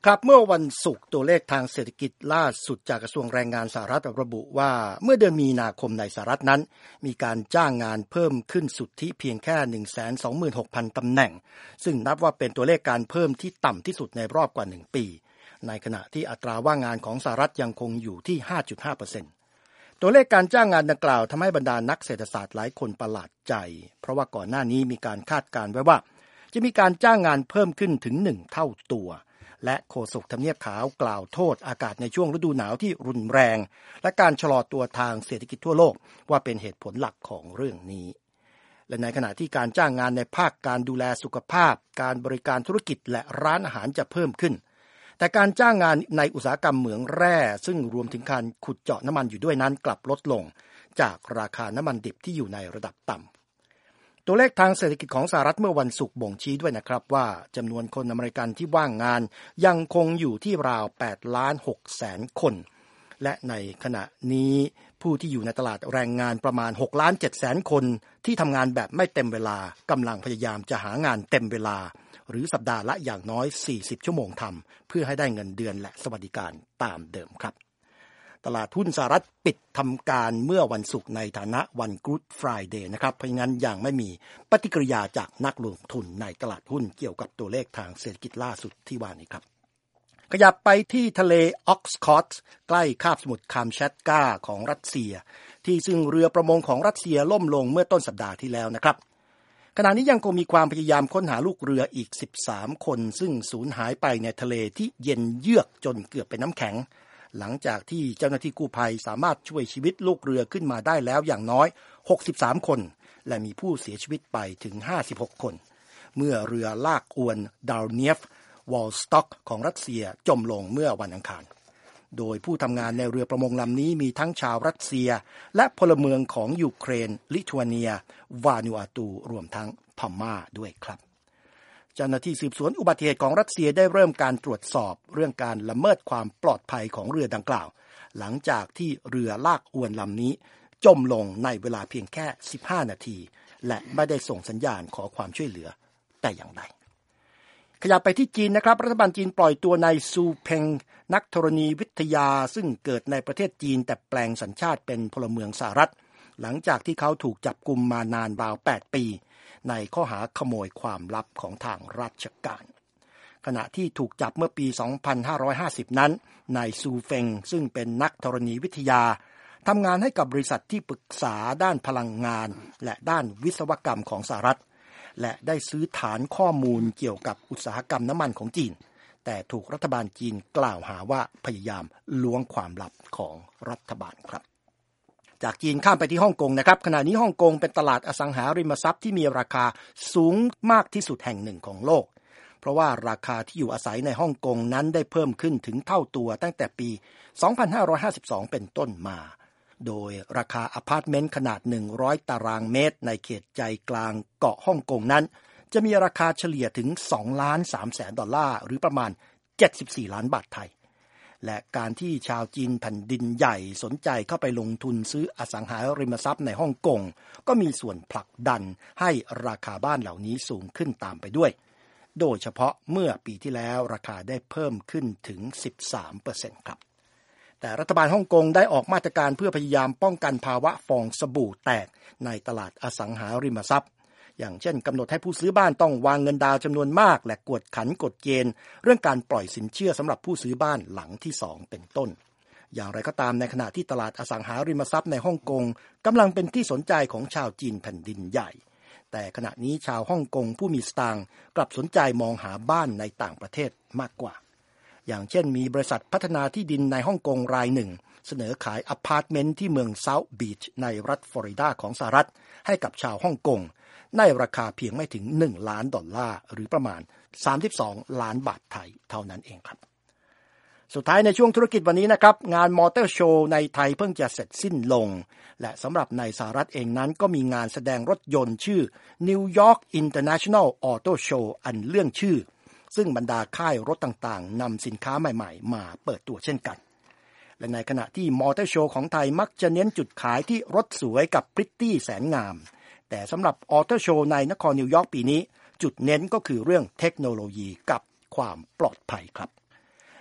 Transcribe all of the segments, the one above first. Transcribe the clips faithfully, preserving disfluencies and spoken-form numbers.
ครับเมื่อวันศุกร์ตัวเลขทางเศรษฐกิจล่าสุดจากกระทรวงแรงงานสหรัฐระบุว่าเมื่อเดือนมีนาคมในสหรัฐนั้นมีการจ้างงานเพิ่มขึ้นสุทธิเพียงแค่ หนึ่งแสนสองหมื่นหกพัน ตำแหน่งซึ่งนับว่าเป็นตัวเลขการเพิ่มที่ต่ำที่สุดในรอบกว่าหนึ่งปีในขณะที่อัตราว่างงานของสหรัฐยังคงอยู่ที่ ห้าจุดห้าเปอร์เซ็นต์ ตัวเลขการจ้างงานดังกล่าวทำให้บรรดานักเศรษฐศาสตร์หลายคนประหลาดใจเพราะว่าก่อนหน้านี้มีการคาดการณ์ไว้ว่าจะมีการจ้างงานเพิ่มขึ้นถึงหนึ่งเท่าตัวและโฆษกทำเนียบขาวกล่าวโทษอากาศในช่วงฤดูหนาวที่รุนแรงและการชะลอตัวทางเศรษฐกิจทั่วโลกว่าเป็นเหตุผลหลักของเรื่องนี้และในขณะที่การจ้างงานในภาคการดูแลสุขภาพการบริการธุรกิจและร้านอาหารจะเพิ่มขึ้นแต่การจ้างงานในอุตสาหกรรมเหมืองแร่ซึ่งรวมถึงการขุดเจาะน้ำมันอยู่ด้วยนั้นกลับลดลงจากราคาน้ำมันดิบที่อยู่ในระดับต่ำตัวเลขทางเศรษฐกิจของสหรัฐเมื่อวันศุกร์บ่งชี้ด้วยนะครับว่าจำนวนคนอเมริกันที่ว่างงานยังคงอยู่ที่ราวแปดล้านหกแสนคนและในขณะนี้ผู้ที่อยู่ในตลาดแรงงานประมาณหกล้านเจ็ดแสนคนที่ทำงานแบบไม่เต็มเวลากำลังพยายามจะหางานเต็มเวลาหรือสัปดาห์ละอย่างน้อยสี่สิบชั่วโมงทำเพื่อให้ได้เงินเดือนและสวัสดิการตามเดิมครับตลาดหุ้นสหรัฐปิดทำการเมื่อวันศุกร์ในฐานะวัน Good Friday นะครับเพราะงั้นยังไม่มีปฏิกิริยาจากนักลงทุนในตลาดหุ้นเกี่ยวกับตัวเลขทางเศรษฐกิจล่าสุดที่ว่านี้ครับขยับไปที่ทะเลออกสคอตใกล้คาบสมุทรคามแชตกาของรัสเซียที่ซึ่งเรือประมงของรัสเซียล่มลงเมื่อต้นสัปดาห์ที่แล้วนะครับขณะนี้ยังคงมีความพยายามค้นหาลูกเรืออีกสิบสามคนซึ่งสูญหายไปในทะเลที่เย็นเยือกจนเกือบเป็นน้ำแข็งหลังจากที่เจ้าหน้าที่กู้ภัยสามารถช่วยชีวิตลูกเรือขึ้นมาได้แล้วอย่างน้อยหกสิบสามคนและมีผู้เสียชีวิตไปถึงห้าสิบหกคนเมื่อเรือลากอวนดาลเนียฟวอลสต็อกของรัสเซียจมลงเมื่อวันอังคารโดยผู้ทำงานในเรือประมงลำนี้มีทั้งชาวรัสเซียและพลเมืองของยูเครนลิทัวเนียวานูอาตูรวมทั้งพม่าด้วยครับเจ้าหน้าที่สืบสวนอุบัติเหตุของรัสเซียได้เริ่มการตรวจสอบเรื่องการละเมิดความปลอดภัยของเรือดังกล่าวหลังจากที่เรือลากอวนลำนี้จมลงในเวลาเพียงแค่สิบห้านาทีและไม่ได้ส่งสัญญาณขอความช่วยเหลือแต่อย่างใดขยับไปที่จีนนะครับรัฐบาลจีนปล่อยตัวนายซูเพ็งนักธรณีวิทยาซึ่งเกิดในประเทศจีนแต่แปลงสัญชาติเป็นพลเมืองสหรัฐหลังจากที่เขาถูกจับกุมมานานราวแปดปีในข้อหาขโมยความลับของทางราชการขณะที่ถูกจับเมื่อปีสองพันห้าร้อยห้าสิบนั้นนายซูเฟงซึ่งเป็นนักธรณีวิทยาทำงานให้กับบริษัทที่ปรึกษาด้านพลังงานและด้านวิศวกรรมของสหรัฐและได้ซื้อฐานข้อมูลเกี่ยวกับอุตสาหกรรมน้ำมันของจีนแต่ถูกรัฐบาลจีนกล่าวหาว่าพยายามล้วงความลับของรัฐบาลครับจากจีนข้ามไปที่ฮ่องกงนะครับขณะนี้ฮ่องกงเป็นตลาดอสังหาริมทรัพย์ที่มีราคาสูงมากที่สุดแห่งหนึ่งของโลกเพราะว่าราคาที่อยู่อาศัยในฮ่องกงนั้นได้เพิ่มขึ้นถึงเท่าตัวตั้งแต่ปีสองพันห้าร้อยห้าสิบสองเป็นต้นมาโดยราคาอพาร์ตเมนต์ขนาดหนึ่งร้อยตารางเมตรในเขตใจกลางเกาะฮ่องกงนั้นจะมีราคาเฉลี่ยถึงสองล้านสามแสนดอลลาร์หรือประมาณเจ็ดสิบสี่ล้านบาทไทยและการที่ชาวจีนแผ่นดินใหญ่สนใจเข้าไปลงทุนซื้ออสังหาริมทรัพย์ในฮ่องกงก็มีส่วนผลักดันให้ราคาบ้านเหล่านี้สูงขึ้นตามไปด้วยโดยเฉพาะเมื่อปีที่แล้วราคาได้เพิ่มขึ้นถึง สิบสามเปอร์เซ็นต์ ครับแต่รัฐบาลฮ่องกงได้ออกมาตรการเพื่อพยายามป้องกันภาวะฟองสบู่แตกในตลาดอสังหาริมทรัพย์อย่างเช่นกำหนดให้ผู้ซื้อบ้านต้องวางเงินดาวน์จำนวนมากและกวดขันกฎเกณฑ์เรื่องการปล่อยสินเชื่อสำหรับผู้ซื้อบ้านหลังที่สองเป็นต้นอย่างไรก็ตามในขณะที่ตลาดอสังหาริมทรัพย์ในฮ่องกงกำลังเป็นที่สนใจของชาวจีนแผ่นดินใหญ่แต่ขณะนี้ชาวฮ่องกงผู้มีสตางค์กลับสนใจมองหาบ้านในต่างประเทศมากกว่าอย่างเช่นมีบริษัทพัฒนาที่ดินในฮ่องกงรายหนึ่งเสนอขายอพาร์ตเมนต์ที่เมืองเซาท์บีชในรัฐฟลอริดาของสหรัฐให้กับชาวฮ่องกงในราคาเพียงไม่ถึงหนึ่งล้านดอลลาร์หรือประมาณสามสิบสองล้านบาทไทยเท่านั้นเองครับสุดท้ายในช่วงธุรกิจวันนี้นะครับงานมอเตอร์โชว์ในไทยเพิ่งจะเสร็จสิ้นลงและสำหรับในสหรัฐเองนั้นก็มีงานแสดงรถยนต์ชื่อ New York International Auto Show อันเรื่องชื่อซึ่งบรรดาค่ายรถต่างๆนำสินค้าใหม่ๆมาเปิดตัวเช่นกันและในขณะที่มอเตอร์โชว์ของไทยมักจะเน้นจุดขายที่รถสวยกับพริตตี้แสนงามแต่สำหรับออโต้โชว์ในนครนิวยอร์กปีนี้จุดเน้นก็คือเรื่องเทคโนโลยีกับความปลอดภัยครับ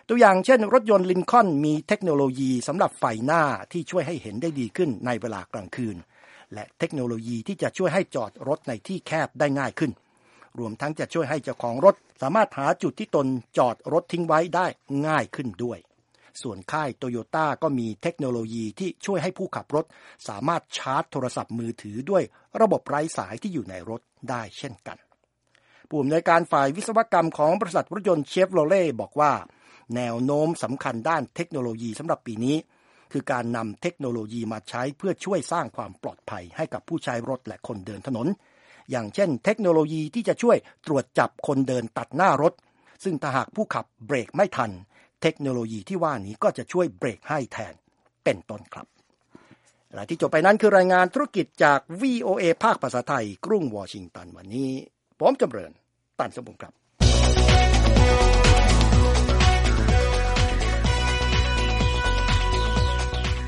ตัวอย่างเช่นรถยนต์ลินคอล์นมีเทคโนโลยีสำหรับไฟหน้าที่ช่วยให้เห็นได้ดีขึ้นในเวลากลางคืนและเทคโนโลยีที่จะช่วยให้จอดรถในที่แคบได้ง่ายขึ้นรวมทั้งจะช่วยให้เจ้าของรถสามารถหาจุดที่ตนจอดรถทิ้งไว้ได้ง่ายขึ้นด้วยส่วนค่ายโตโยต้าก็มีเทคโนโลยีที่ช่วยให้ผู้ขับรถสามารถชาร์จโทรศัพท์มือถือด้วยระบบไร้สายที่อยู่ในรถได้เช่นกันผู้อำนวยการฝ่ายวิศวกรรมของบริษัทรถยนต์เชฟโรเล่บอกว่าแนวโน้มสำคัญด้านเทคโนโลยีสำหรับปีนี้คือการนำเทคโนโลยีมาใช้เพื่อช่วยสร้างความปลอดภัยให้กับผู้ใช้รถและคนเดินถนนอย่างเช่นเทคโนโลยีที่จะช่วยตรวจจับคนเดินตัดหน้ารถซึ่งถ้าหากผู้ขับเบรกไม่ทันเทคโนโลยีที่ว่านี้ก็จะช่วยเบรกให้แทนเป็นต้นครับและที่จบไปนั้นคือรายงานธุรกิจจาก วี โอ เอ ภาคภาษาไทยกรุงวอชิงตันวันนี้ผมจำเริญตันสมบูรณ์ครับ